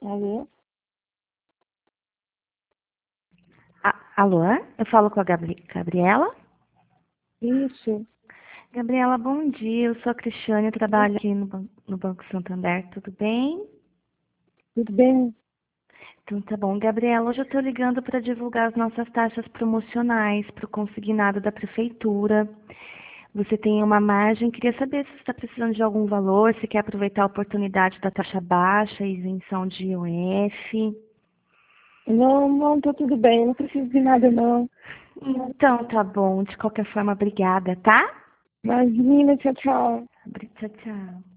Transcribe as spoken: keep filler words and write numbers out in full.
Alô? A- Alô? Eu falo com a Gabri- Gabriela? Isso. Gabriela, bom dia. Eu sou a Cristiane, eu trabalho aqui no, Ban- no Banco Santander. Tudo bem? Tudo bem? Então tá bom. Gabriela, hoje eu estou ligando para divulgar as nossas taxas promocionais para o consignado da Prefeitura. Você tem uma margem. Queria saber se você está precisando de algum valor, se quer aproveitar a oportunidade da taxa baixa, isenção de I O F. Não, não, tá tudo bem. Não preciso de nada, não. Então tá bom. De qualquer forma, obrigada, tá? Imagina, tchau, tchau. Tchau, tchau.